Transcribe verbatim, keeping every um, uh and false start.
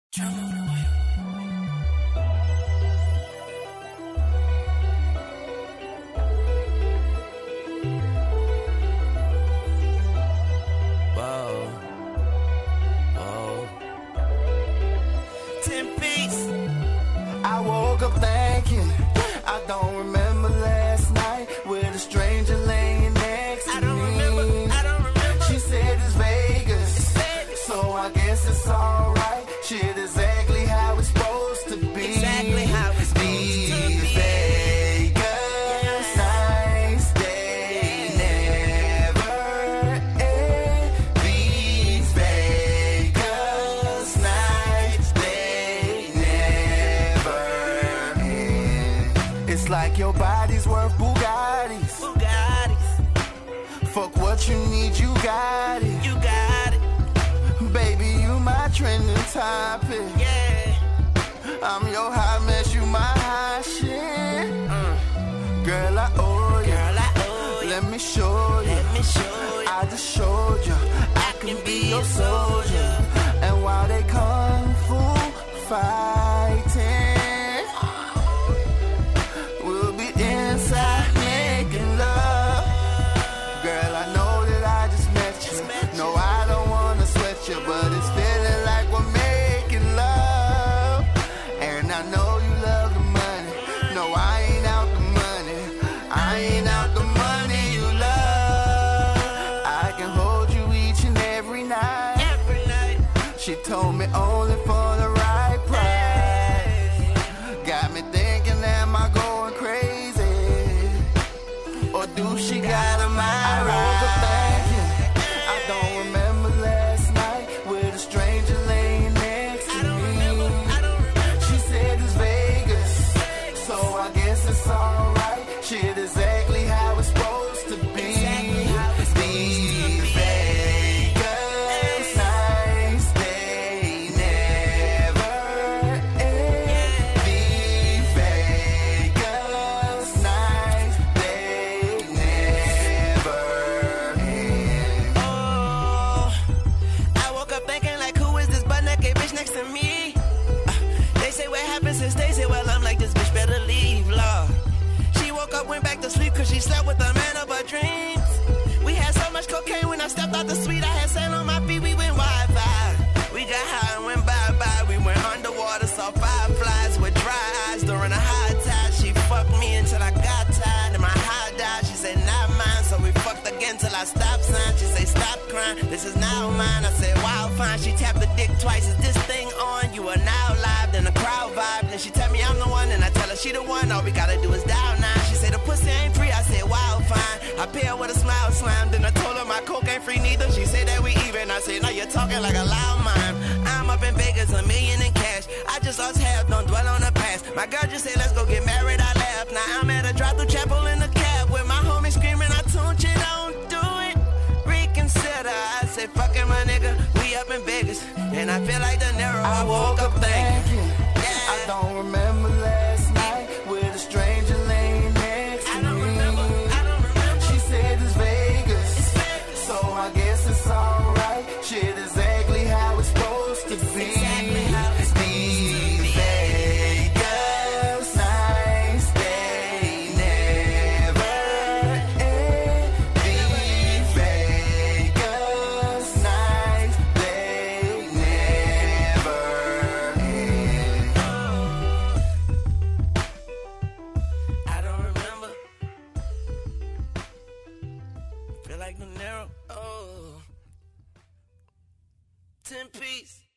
Whoa, whoa. Ten piece. I woke up thinking I don't remember last night with a stranger laying next to I don't me. remember, I don't remember. She said it's Vegas, It's Vegas. so I guess it's alright. Shit, exactly how it's supposed to be. Exactly how it's supposed to be. Vegas, nice day, never end. These Vegas nights, they never end. It's like your body's worth Bugattis. Bugattis. Fuck what you need, you got it. You got it. Baby, you my trending topic. Yeah. I'm your hot mess, you my hot shit. Uh. Girl, I owe you. Girl, I owe you. Let me show you. Let me show you. I just showed you. I can be your soldier. And while they kung fu fighting, we'll be inside making love. Girl, I know that I just met you. No, I don't wanna sweat you, but it's feeling like we're making love. And I know you love the money. No, I ain't out the money. I ain't out the money you love. I can hold you each and every night. Every night. She told me only for the right price. Got me thinking, am I going crazy? Or do she got a mind right? I don't remember last night with a stranger laying next to I don't me. remember, I don't remember. She said it's Vegas, so I guess it's alright. Shit, exactly how it's supposed to be. Exactly how it's supposed to be. These Vegas nights, they never end. These Vegas nights, they never end. Oh, I woke up thinking like, who is this butt naked bitch next to me? Uh, they say what happened since they say, well, I'm like, this bitch better leave, Lord. She woke up, went back to sleep, cause she slept with the man of her dreams. We had so much cocaine when I stepped out the suite. I had sand on my feet, we went Wi-Fi. We got high and went bye-bye. We went underwater, saw fireflies with dry eyes during a high tide. She fucked me until I got tired and my high died. She said, not mine, so we fucked again till I stopped sign. She said, stop crying, this is now mine. I said, wow, fine. She tapped the dick twice. Is this thing on? You are now live. Then the crowd vibe. Then she tell me I'm the one, and I tell her she the one. All we gotta do is dial nine. She said the pussy ain't free. I said, wow, fine. I pay her with a smile slam. Then I told her my coke ain't free neither. She said that we even. I said, no, you're talking like a loud mime. I'm up in Vegas, a million in cash. I just lost half, don't dwell on the past. My girl just said, let's go get married. I laughed. Now I'm at a drive-through chapel in the cab with my homie screaming, I told you don't do it. Reconsider. I said, fuck it, my nigga. We up in Vegas, and I feel like De Niro. I woke up thinking, I don't remember last night with a stranger laying next to I don't me. remember, I don't remember. She said it's Vegas, It's Vegas. so I guess it's alright. Shit, exactly how it's supposed to be. Exactly how it's supposed to These be. Vegas nights, they never end. These Vegas nights, they never end. I don't remember. Feel like De Niro. Oh. Ten piece.